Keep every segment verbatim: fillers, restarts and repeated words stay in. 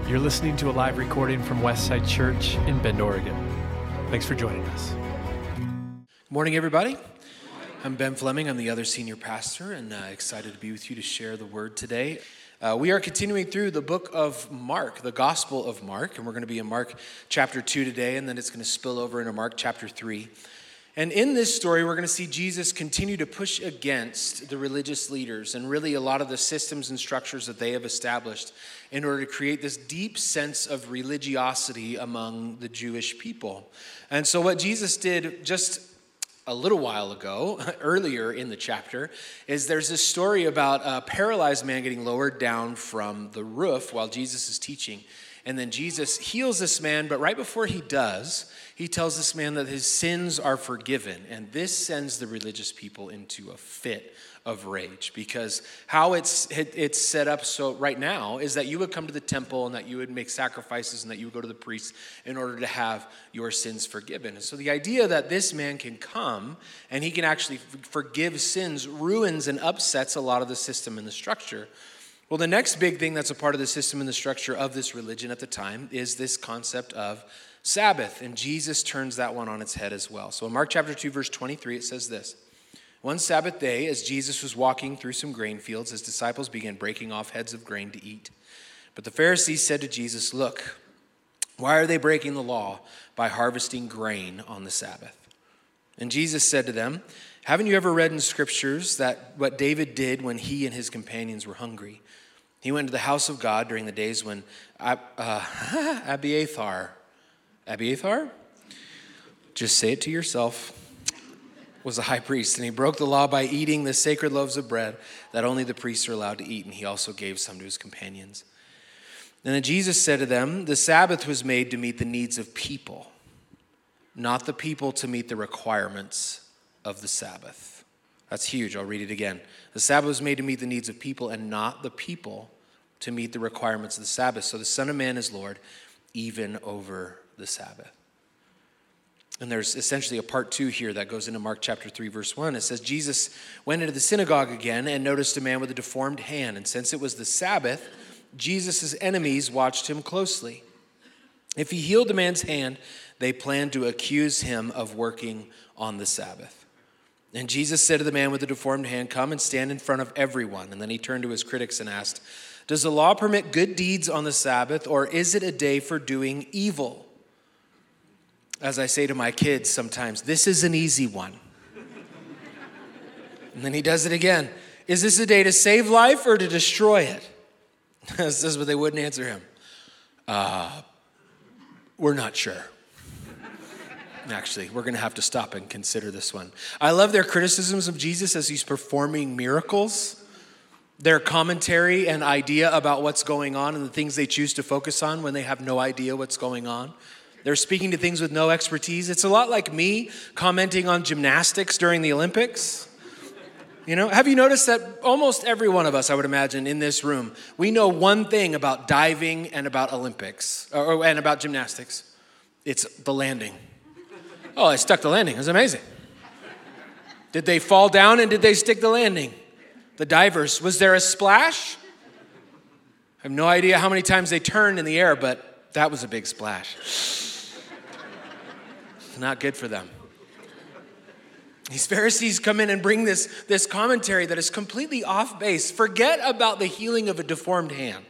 You're listening to a live recording from Westside Church in Bend, Oregon. Thanks for joining us. Good morning, everybody. I'm Ben Fleming. I'm the other senior pastor, and uh, excited to be with you to share the word today. Uh, we are continuing through the book of Mark, the Gospel of Mark, and we're going to be in Mark chapter two today, and then it's going to spill over into Mark chapter three. And in this story, we're going to see Jesus continue to push against the religious leaders and really a lot of the systems and structures that they have established in order to create this deep sense of religiosity among the Jewish people. And so what Jesus did just a little while ago, earlier in the chapter, is there's this story about a paralyzed man getting lowered down from the roof while Jesus is teaching. And then Jesus heals this man, but right before he does, he tells this man that his sins are forgiven. And this sends the religious people into a fit of rage, because how it's it's set up so right now is that you would come to the temple and that you would make sacrifices and that you would go to the priest in order to have your sins forgiven. And so the idea that this man can come and he can actually forgive sins ruins and upsets a lot of the system and the structure. Well, the next big thing that's a part of the system and the structure of this religion at the time is this concept of Sabbath, and Jesus turns that one on its head as well. So in Mark chapter two, verse twenty-three, it says this: "One Sabbath day, as Jesus was walking through some grain fields, his disciples began breaking off heads of grain to eat. But the Pharisees said to Jesus, 'Look, why are they breaking the law by harvesting grain on the Sabbath?' And Jesus said to them, 'Haven't you ever read in scriptures that what David did when he and his companions were hungry? He went to the house of God during the days when uh, Abiathar, Abiathar? Just say it to yourself, was a high priest, and he broke the law by eating the sacred loaves of bread that only the priests are allowed to eat, and he also gave some to his companions.' And then Jesus said to them, 'The Sabbath was made to meet the needs of people, not the people to meet the requirements of the Sabbath.'" That's huge. I'll read it again. "The Sabbath was made to meet the needs of people and not the people to meet the requirements of the Sabbath. So the Son of Man is Lord even over the Sabbath." And there's essentially a part two here that goes into Mark chapter three, verse one. It says, "Jesus went into the synagogue again and noticed a man with a deformed hand. And since it was the Sabbath, Jesus' enemies watched him closely. If he healed the man's hand, they planned to accuse him of working on the Sabbath. And Jesus said to the man with the deformed hand, 'Come and stand in front of everyone.' And then he turned to his critics and asked, 'Does the law permit good deeds on the Sabbath, or is it a day for doing evil?' As I say to my kids sometimes, this is an easy one." And then he does it again. "Is this a day to save life or to destroy it?" This is what they wouldn't answer him. Uh, we're not sure. Actually, we're going to have to stop and consider this one. I love their criticisms of Jesus as he's performing miracles, their commentary and idea about what's going on and the things they choose to focus on when they have no idea what's going on. They're speaking to things with no expertise. It's a lot like me commenting on gymnastics during the Olympics. You know, have you noticed that almost every one of us, I would imagine, in this room, we know one thing about diving and about Olympics, or, and about gymnastics. It's the landing. Oh, I stuck the landing. It was amazing. Did they fall down and did they stick the landing? The divers, was there a splash? I have no idea how many times they turned in the air, but that was a big splash. Not good for them. These Pharisees come in and bring this, this commentary that is completely off base. Forget about the healing of a deformed hand.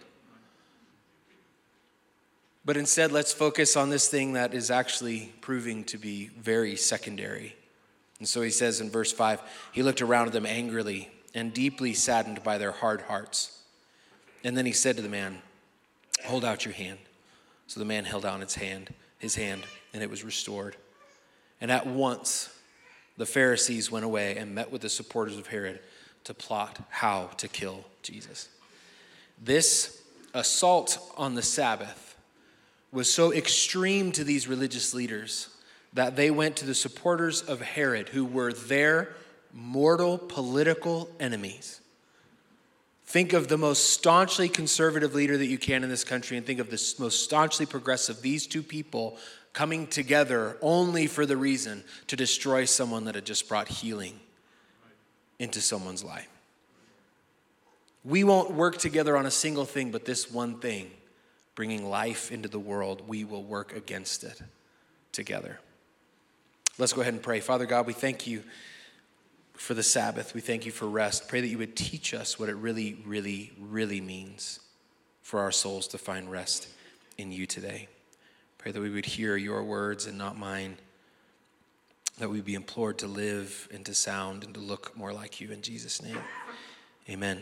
But instead, let's focus on this thing that is actually proving to be very secondary. And so he says in verse five, "He looked around at them angrily and deeply saddened by their hard hearts. And then he said to the man, 'Hold out your hand.' So the man held out his hand, his hand, and it was restored. And at once the Pharisees went away and met with the supporters of Herod to plot how to kill Jesus." This assault on the Sabbath was so extreme to these religious leaders that they went to the supporters of Herod, who were their mortal political enemies. Think of the most staunchly conservative leader that you can in this country, and think of the most staunchly progressive. These two people coming together only for the reason to destroy someone that had just brought healing into someone's life. We won't work together on a single thing, but this one thing bringing life into the world, we will work against it together. Let's go ahead and pray. Father God, we thank you for the Sabbath. We thank you for rest. Pray that you would teach us what it really, really, really means for our souls to find rest in you today. Pray that we would hear your words and not mine, that we'd be implored to live and to sound and to look more like you in Jesus' name. Amen.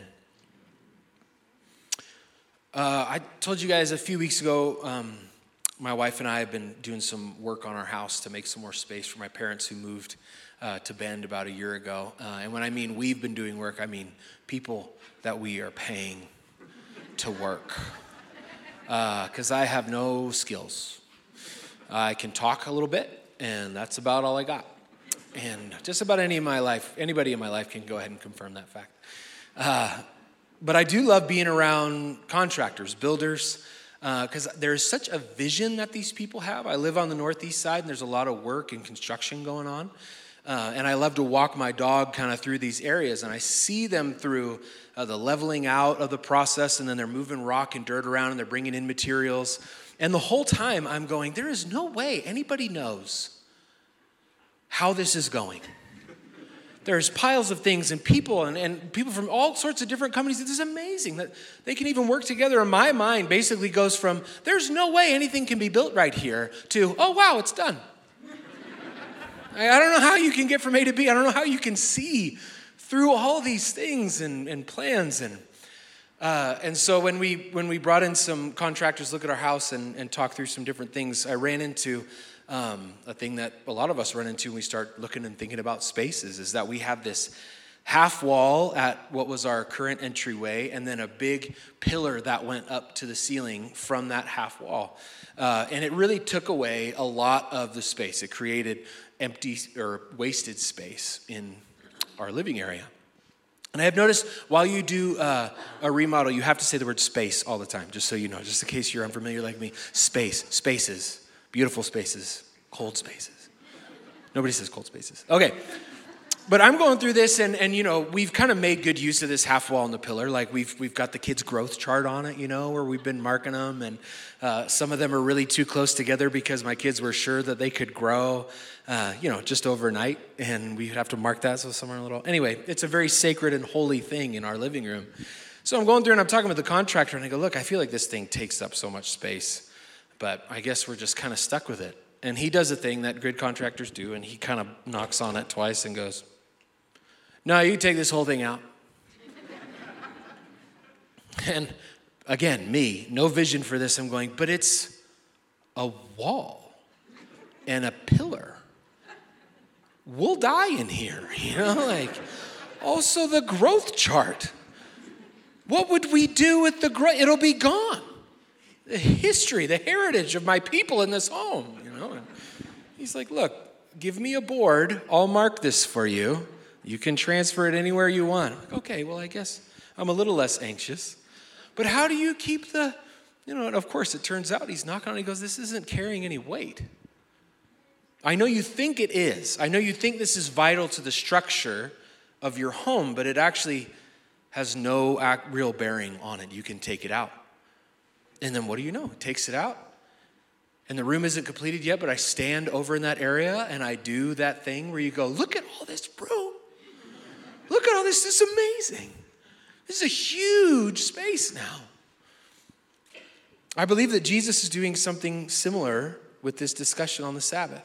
Uh, I told you guys a few weeks ago, um, my wife and I have been doing some work on our house to make some more space for my parents who moved uh, to Bend about a year ago. Uh, and when I mean we've been doing work, I mean people that we are paying to work. Because uh, I have no skills. I can talk a little bit, and that's about all I got. And just about any of my life, anybody in my life can go ahead and confirm that fact. Uh, but I do love being around contractors, builders, because uh, there's such a vision that these people have. I live on the northeast side, and there's a lot of work and construction going on. Uh, and I love to walk my dog kind of through these areas, and I see them through uh, the leveling out of the process, and then they're moving rock and dirt around, and they're bringing in materials. And the whole time I'm going, there is no way anybody knows how this is going. There's piles of things and people and, and people from all sorts of different companies. This is amazing that they can even work together. And my mind basically goes from, there's no way anything can be built right here, to, oh, wow, it's done. I, I don't know how you can get from A to B. I don't know how you can see through all these things and, and plans. And uh, and so when we when we brought in some contractors to look at our house and, and talk through some different things, I ran into Um, a thing that a lot of us run into when we start looking and thinking about spaces is that we have this half wall at what was our current entryway, and then a big pillar that went up to the ceiling from that half wall. Uh, and it really took away a lot of the space. It created empty or wasted space in our living area. And I have noticed while you do uh, a remodel, you have to say the word space all the time, just so you know, just in case you're unfamiliar like me. Space, spaces. Beautiful spaces, cold spaces. Nobody says cold spaces. Okay, but I'm going through this, and, and you know, we've kind of made good use of this half wall and the pillar. Like we've we've got the kids' growth chart on it, you know, where we've been marking them, and uh, some of them are really too close together because my kids were sure that they could grow, uh, you know, just overnight, and we'd have to mark that so somewhere a little. Anyway, it's a very sacred and holy thing in our living room. So I'm going through and I'm talking with the contractor, and I go, look, I feel like this thing takes up so much space. But I guess we're just kind of stuck with it. And he does a thing that good contractors do, and he kind of knocks on it twice and goes, no, you take this whole thing out. And again, me, no vision for this. I'm going, but it's a wall and a pillar. We'll die in here, you know, like, also the growth chart. What would we do with the growth? It'll be gone. The history, the heritage of my people in this home, you know. And he's like, look, give me a board. I'll mark this for you. You can transfer it anywhere you want. I'm like, okay, well, I guess I'm a little less anxious. But how do you keep the, you know, and of course it turns out he's knocking on it. He goes, this isn't carrying any weight. I know you think it is. I know you think this is vital to the structure of your home, but it actually has no act, real bearing on it. You can take it out. And then what do you know? It takes it out. And the room isn't completed yet, but I stand over in that area and I do that thing where you go, look at all this room. Look at all this. This is amazing. This is a huge space now. I believe that Jesus is doing something similar with this discussion on the Sabbath.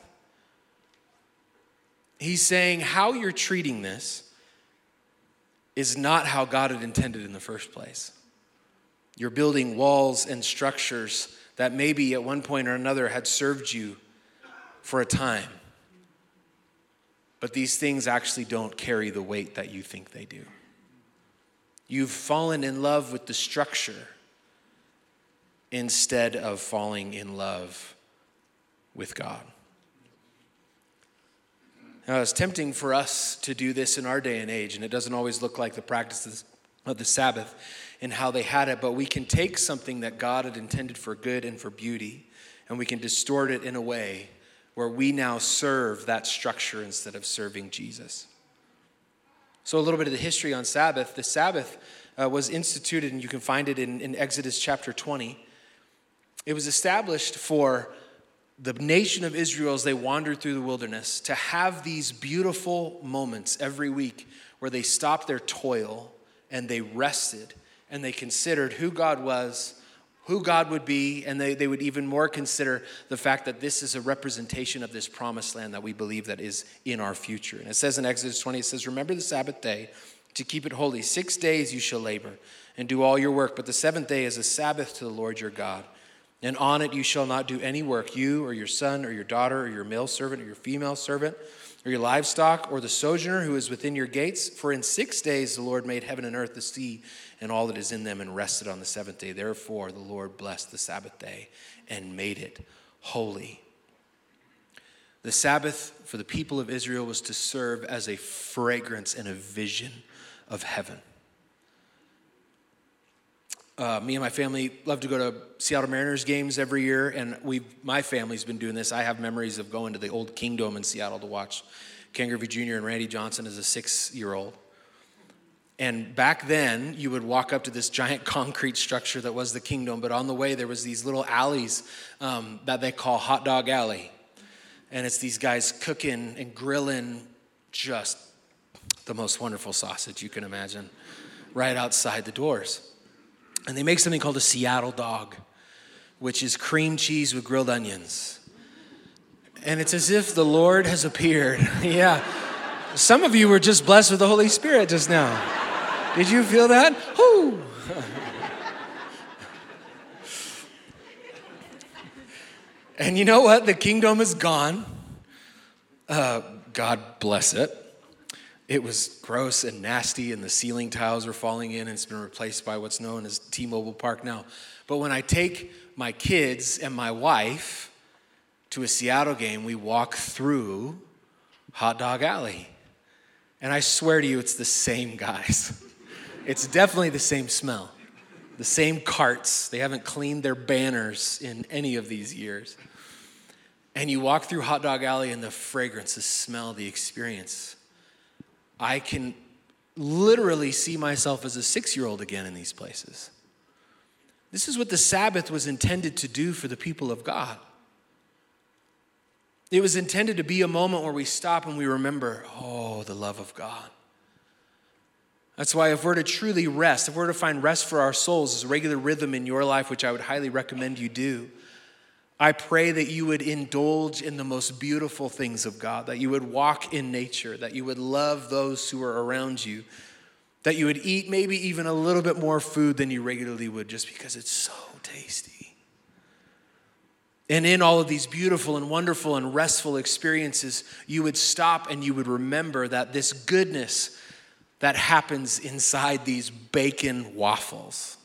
He's saying how you're treating this is not how God had intended in the first place. You're building walls and structures that maybe at one point or another had served you for a time. But these things actually don't carry the weight that you think they do. You've fallen in love with the structure instead of falling in love with God. Now, it's tempting for us to do this in our day and age, and it doesn't always look like the practices of the Sabbath and how they had it, but we can take something that God had intended for good and for beauty, and we can distort it in a way where we now serve that structure instead of serving Jesus. So a little bit of the history on Sabbath. The Sabbath uh, was instituted, and you can find it in, in Exodus chapter twenty. It was established for the nation of Israel as they wandered through the wilderness to have these beautiful moments every week where they stopped their toil and they rested and they considered who God was, who God would be, and they, they would even more consider the fact that this is a representation of this promised land that we believe that is in our future. And it says in Exodus twenty, it says, remember the Sabbath day to keep it holy. Six days you shall labor and do all your work, but the seventh day is a Sabbath to the Lord your God. And on it you shall not do any work, you or your son or your daughter or your male servant or your female servant or your livestock or the sojourner who is within your gates. For in six days the Lord made heaven and earth, the sea, and all that is in them, and rested on the seventh day. Therefore the Lord blessed the Sabbath day and made it holy. The Sabbath for the people of Israel was to serve as a fragrance and a vision of heaven. Uh, me and my family love to go to Seattle Mariners games every year, and we my family's been doing this. I have memories of going to the old Kingdome in Seattle to watch Ken Griffey Junior and Randy Johnson as a six-year-old. And back then, you would walk up to this giant concrete structure that was the Kingdome, but on the way there was these little alleys um, that they call Hot Dog Alley. And it's these guys cooking and grilling just the most wonderful sausage you can imagine right outside the doors. And they make something called a Seattle dog, which is cream cheese with grilled onions. And it's as if the Lord has appeared. Yeah. Some of you were just blessed with the Holy Spirit just now. Did you feel that? Whoo! And you know what? The Kingdome is gone. Uh, God bless it. It was gross and nasty, and the ceiling tiles were falling in, and it's been replaced by what's known as T-Mobile Park now. But when I take my kids and my wife to a Seattle game, we walk through Hot Dog Alley. And I swear to you, it's the same guys. It's definitely the same smell, the same carts. They haven't cleaned their banners in any of these years. And you walk through Hot Dog Alley, and the fragrance, the smell, the experience. I can literally see myself as a six-year-old again in these places. This is what the Sabbath was intended to do for the people of God. It was intended to be a moment where we stop and we remember, oh, the love of God. That's why if we're to truly rest, if we're to find rest for our souls as a regular rhythm in your life, which I would highly recommend you do, I pray that you would indulge in the most beautiful things of God, that you would walk in nature, that you would love those who are around you, that you would eat maybe even a little bit more food than you regularly would just because it's so tasty. And in all of these beautiful and wonderful and restful experiences, you would stop and you would remember that this goodness that happens inside these bacon waffles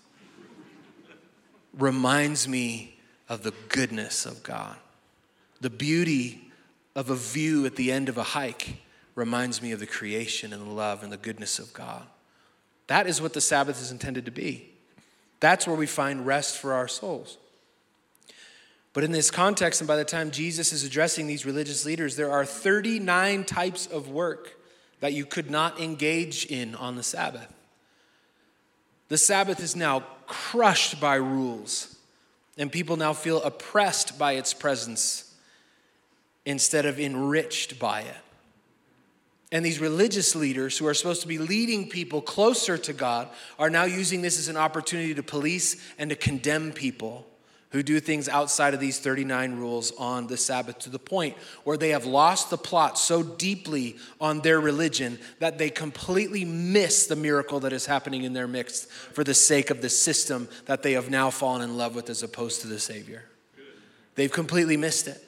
reminds me of the goodness of God. The beauty of a view at the end of a hike reminds me of the creation and the love and the goodness of God. That is what the Sabbath is intended to be. That's where we find rest for our souls. But in this context, and by the time Jesus is addressing these religious leaders, there are thirty-nine types of work that you could not engage in on the Sabbath. The Sabbath is now crushed by rules. And people now feel oppressed by its presence instead of enriched by it. And these religious leaders who are supposed to be leading people closer to God are now using this as an opportunity to police and to condemn people who do things outside of these thirty-nine rules on the Sabbath, to the point where they have lost the plot so deeply on their religion that they completely miss the miracle that is happening in their midst for the sake of the system that they have now fallen in love with as opposed to the Savior. They've completely missed it.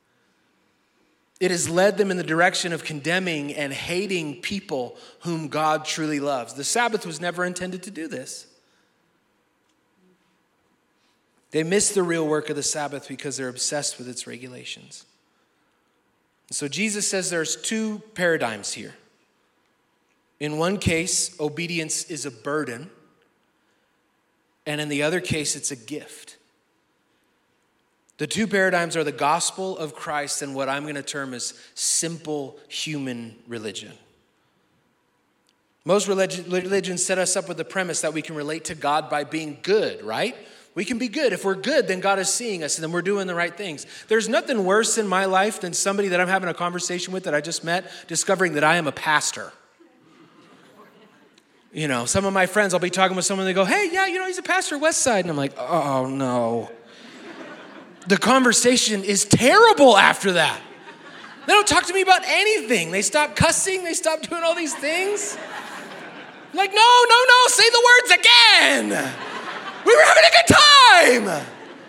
It has led them in the direction of condemning and hating people whom God truly loves. The Sabbath was never intended to do this. They miss the real work of the Sabbath because they're obsessed with its regulations. So Jesus says there's two paradigms here. In one case, obedience is a burden, and in the other case, it's a gift. The two paradigms are the gospel of Christ and what I'm going to term as simple human religion. Most religions set us up with the premise that we can relate to God by being good, right? We can be good. If we're good, then God is seeing us and then we're doing the right things. There's nothing worse in my life than somebody that I'm having a conversation with that I just met discovering that I am a pastor. You know, some of my friends, I'll be talking with someone and they go, hey, yeah, you know, he's a pastor at Westside. And I'm like, oh, no. The conversation is terrible after that. They don't talk to me about anything. They stop cussing. They stop doing all these things. I'm like, no, no, no, say the words again. We were having a good time.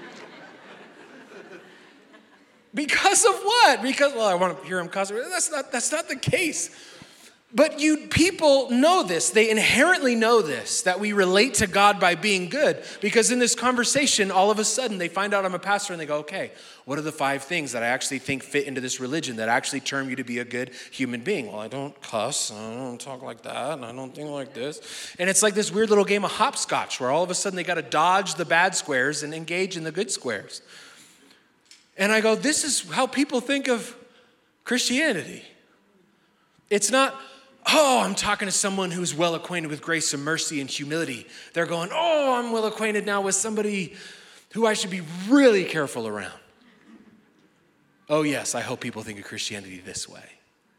Because of what? Because, well, I want to hear him cuss. That's not, that's not the case. But you people know this. They inherently know this, that we relate to God by being good. Because in this conversation, all of a sudden, they find out I'm a pastor and they go, okay, what are the five things that I actually think fit into this religion that actually term you to be a good human being? Well, I don't cuss, I don't talk like that, and I don't think like this. And it's like this weird little game of hopscotch where all of a sudden they got to dodge the bad squares and engage in the good squares. And I go, this is how people think of Christianity. It's not, oh, I'm talking to someone who's well acquainted with grace and mercy and humility. They're going, oh, I'm well acquainted now with somebody who I should be really careful around. Oh, yes, I hope people think of Christianity this way.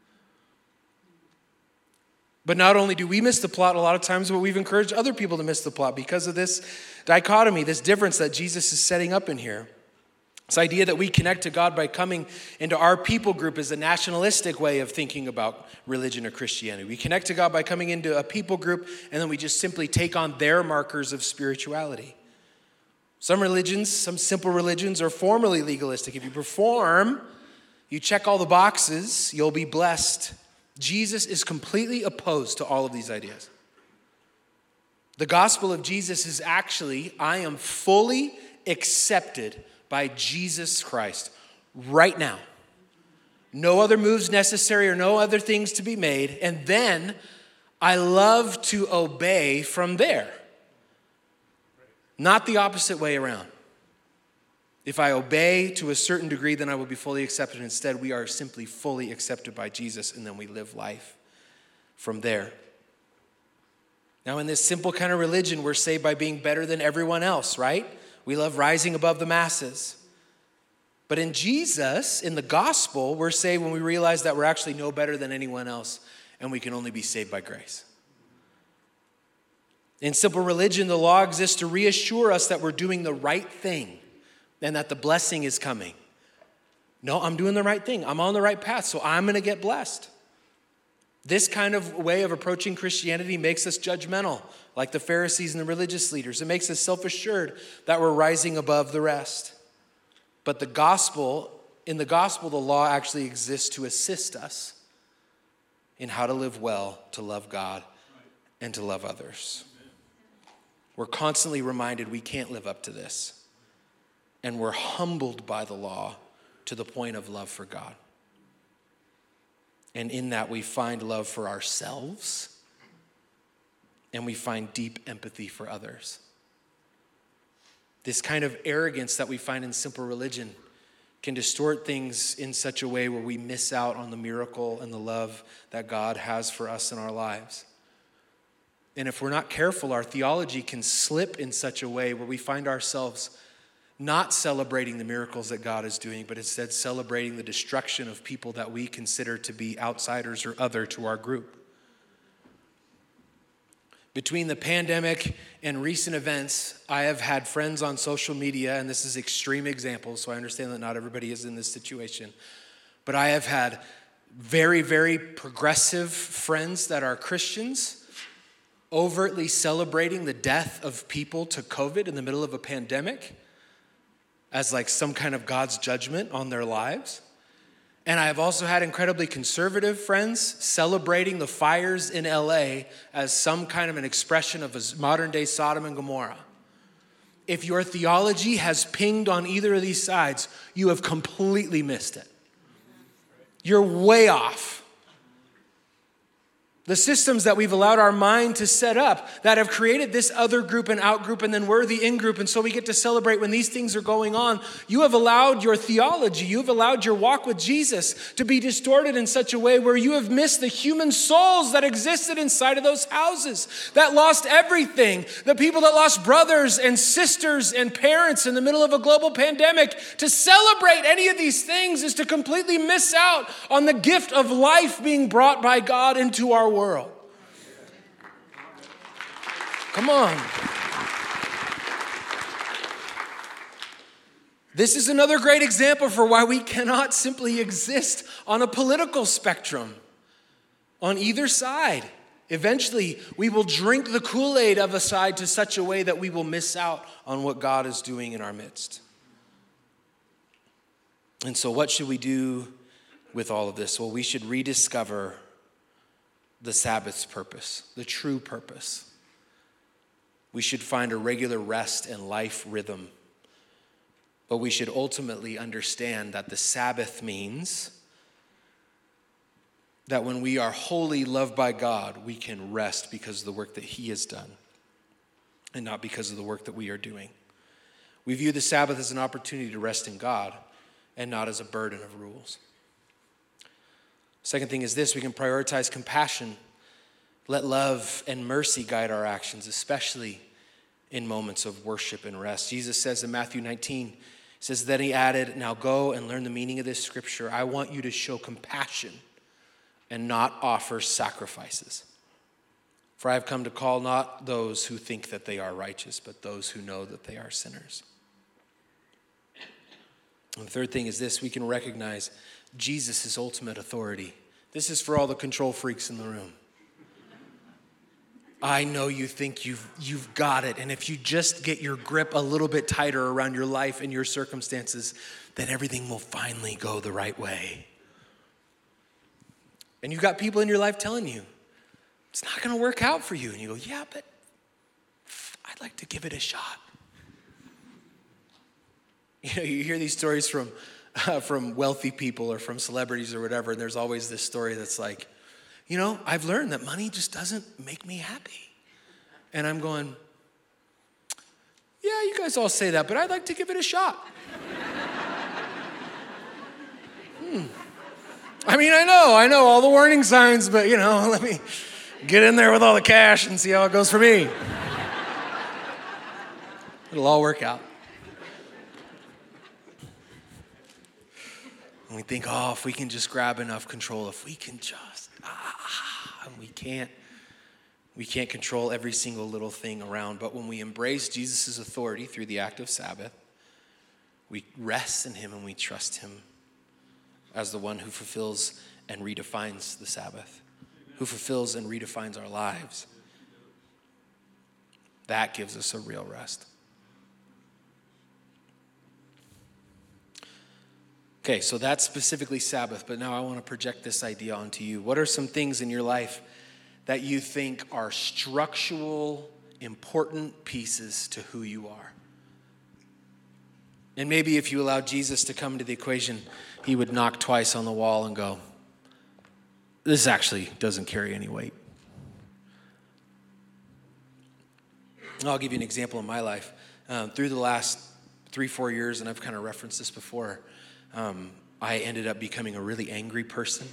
But not only do we miss the plot a lot of times, but we've encouraged other people to miss the plot because of this dichotomy, this difference that Jesus is setting up in here. This idea that we connect to God by coming into our people group is a nationalistic way of thinking about religion or Christianity. We connect to God by coming into a people group, and then we just simply take on their markers of spirituality. Some religions, some simple religions, are formally legalistic. If you perform, you check all the boxes, you'll be blessed. Jesus is completely opposed to all of these ideas. The gospel of Jesus is actually, I am fully accepted by Jesus Christ right now. No other moves necessary or no other things to be made. And then I love to obey from there. Not the opposite way around. If I obey to a certain degree, then I will be fully accepted. Instead, we are simply fully accepted by Jesus, and then we live life from there. Now, in this simple kind of religion, we're saved by being better than everyone else, right? We love rising above the masses. But in Jesus, in the gospel, we're saved when we realize that we're actually no better than anyone else, and we can only be saved by grace. In simple religion, the law exists to reassure us that we're doing the right thing and that the blessing is coming. No, I'm doing the right thing. I'm on the right path, so I'm going to get blessed. This kind of way of approaching Christianity makes us judgmental, like the Pharisees and the religious leaders. It makes us self-assured that we're rising above the rest. But the gospel, in the gospel, the law actually exists to assist us in how to live well, to love God, and to love others. We're constantly reminded we can't live up to this. And we're humbled by the law to the point of love for God. And in that we find love for ourselves and we find deep empathy for others. This kind of arrogance that we find in simple religion can distort things in such a way where we miss out on the miracle and the love that God has for us in our lives. And if we're not careful, our theology can slip in such a way where we find ourselves not celebrating the miracles that God is doing, but instead celebrating the destruction of people that we consider to be outsiders or other to our group. Between the pandemic and recent events, I have had friends on social media, and this is extreme examples, so I understand that not everybody is in this situation, but I have had very, very progressive friends that are Christians overtly celebrating the death of people to COVID in the middle of a pandemic as like some kind of God's judgment on their lives. And I have also had incredibly conservative friends celebrating the fires in L A as some kind of an expression of a modern day Sodom and Gomorrah. If your theology has pinged on either of these sides, you have completely missed it. You're way off. The systems that we've allowed our mind to set up that have created this other group and out group, and then we're the in group, and so we get to celebrate when these things are going on. You have allowed your theology, you've allowed your walk with Jesus to be distorted in such a way where you have missed the human souls that existed inside of those houses, that lost everything. The people that lost brothers and sisters and parents in the middle of a global pandemic. To celebrate any of these things is to completely miss out on the gift of life being brought by God into our world. Come on. This is another great example for why we cannot simply exist on a political spectrum on either side. Eventually, we will drink the Kool-Aid of a side to such a way that we will miss out on what God is doing in our midst. And so what should we do with all of this? Well, we should rediscover the Sabbath's purpose, the true purpose. We should find a regular rest and life rhythm. But we should ultimately understand that the Sabbath means that when we are wholly loved by God, we can rest because of the work that He has done and not because of the work that we are doing. We view the Sabbath as an opportunity to rest in God and not as a burden of rules. Second thing is this: we can prioritize compassion. Let love and mercy guide our actions, especially in moments of worship and rest. Jesus says in Matthew nineteen, He says, then He added, now go and learn the meaning of this scripture. I want you to show compassion and not offer sacrifices. For I have come to call not those who think that they are righteous, but those who know that they are sinners. And the third thing is this: we can recognize Jesus' ultimate authority. This is for all the control freaks in the room. I know you think you've, you've got it, and if you just get your grip a little bit tighter around your life and your circumstances, then everything will finally go the right way. And you've got people in your life telling you, it's not going to work out for you. And you go, yeah, but I'd like to give it a shot. You know, you hear these stories from uh, from wealthy people or from celebrities or whatever, and there's always this story that's like, you know, I've learned that money just doesn't make me happy. And I'm going, yeah, you guys all say that, but I'd like to give it a shot. hmm. I mean, I know, I know all the warning signs, but, you know, let me get in there with all the cash and see how it goes for me. It'll all work out. And we think, oh, if we can just grab enough control, if we can just, ah, and we can't, we can't control every single little thing around. But when we embrace Jesus' authority through the act of Sabbath, we rest in Him and we trust Him as the one who fulfills and redefines the Sabbath, who fulfills and redefines our lives. That gives us a real rest. Okay, so that's specifically Sabbath, but now I want to project this idea onto you. What are some things in your life that you think are structural, important pieces to who you are? And maybe if you allowed Jesus to come into the equation, He would knock twice on the wall and go, this actually doesn't carry any weight. And I'll give you an example in my life. Um, through the last three, four years, and I've kind of referenced this before, Um, I ended up becoming a really angry person.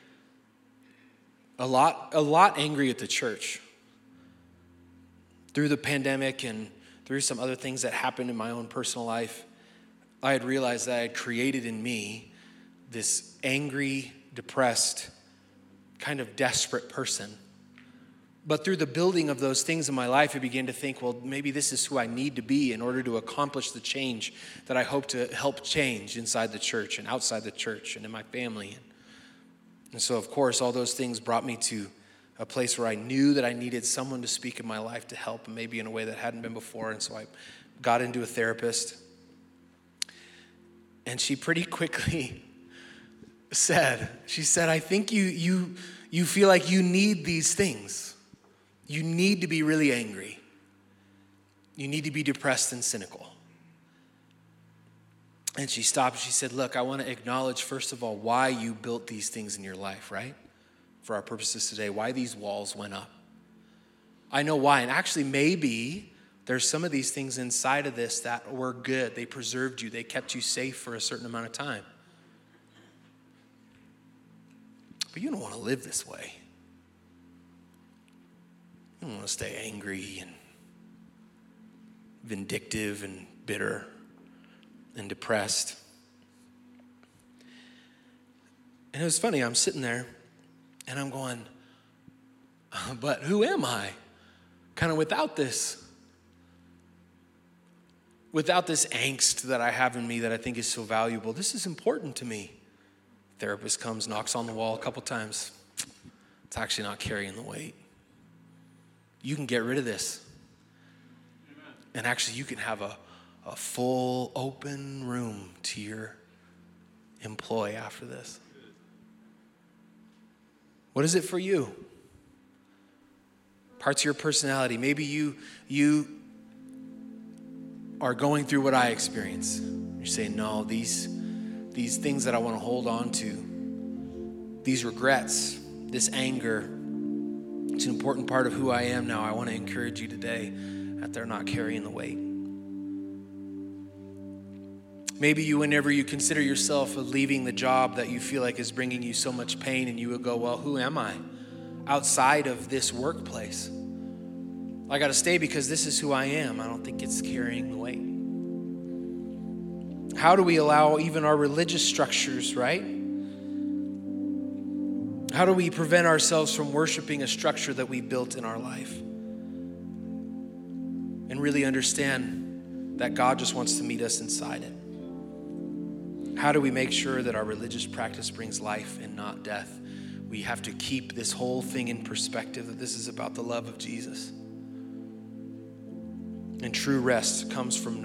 A lot, a lot angry at the church. Through the pandemic and through some other things that happened in my own personal life, I had realized that I had created in me this angry, depressed, kind of desperate person. But through the building of those things in my life, I began to think, well, maybe this is who I need to be in order to accomplish the change that I hope to help change inside the church and outside the church and in my family. And so, of course, all those things brought me to a place where I knew that I needed someone to speak in my life to help, maybe in a way that hadn't been before. And so I got into a therapist. And she pretty quickly said, she said, I think you you you feel like you need these things. You need to be really angry. You need to be depressed and cynical. And she stopped. She said, look, I want to acknowledge, first of all, why you built these things in your life, right? for our purposes today, why these walls went up. I know why. And actually, maybe there's some of these things inside of this that were good. They preserved you. They kept you safe for a certain amount of time. But you don't want to live this way. You don't want to stay angry and vindictive and bitter and depressed. And it was funny, I'm sitting there and I'm going, but who am I? Kind of without this. Without this angst that I have in me that I think is so valuable. This is important to me. Therapist comes, knocks on the wall a couple times. It's actually not carrying the weight. You can get rid of this. Amen. And actually you can have a, a full open room to your employ after this. What is it for you? Parts of your personality. Maybe you, you are going through what I experience. You're saying, no, these, these things that I want to hold on to, these regrets, this anger, it's an important part of who I am now. I want to encourage you today that they're not carrying the weight. Maybe you, whenever you consider yourself leaving the job that you feel like is bringing you so much pain, and you would go, well, who am I outside of this workplace? I got to stay because this is who I am. I don't think it's carrying the weight. How do we allow even our religious structures, right? How do we prevent ourselves from worshiping a structure that we built in our life? And really understand that God just wants to meet us inside it. How do we make sure that our religious practice brings life and not death? We have to keep this whole thing in perspective, that this is about the love of Jesus. And true rest comes from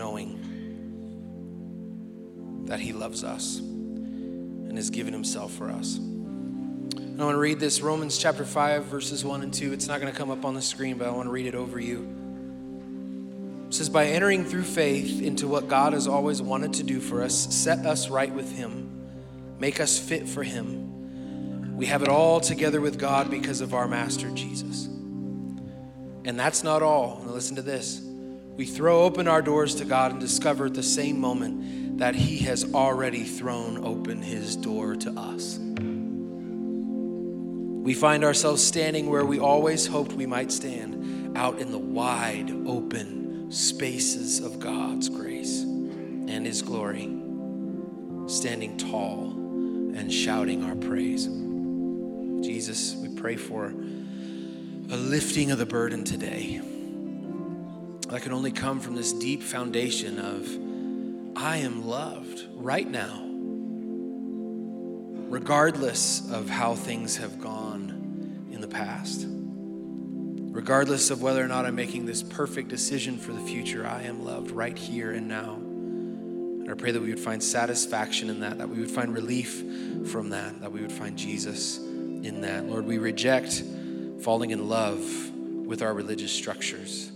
knowing that he loves us and has given himself for us. I want to read this, Romans chapter five, verses one and two. It's not going to come up on the screen, but I want to read it over you. It says, by entering through faith into what God has always wanted to do for us, set us right with him, make us fit for him. We have it all together with God because of our Master Jesus. And that's not all. Now listen to this. We throw open our doors to God and discover at the same moment that he has already thrown open his door to us. We find ourselves standing where we always hoped we might stand, out in the wide open spaces of God's grace and his glory, standing tall and shouting our praise. Jesus, we pray for a lifting of the burden today that can only come from this deep foundation of I am loved right now, regardless of how things have gone in the past. Regardless of whether or not I'm making this perfect decision for the future, I am loved right here and now. And I pray that we would find satisfaction in that, that we would find relief from that, that we would find Jesus in that. Lord, we reject falling in love with our religious structures.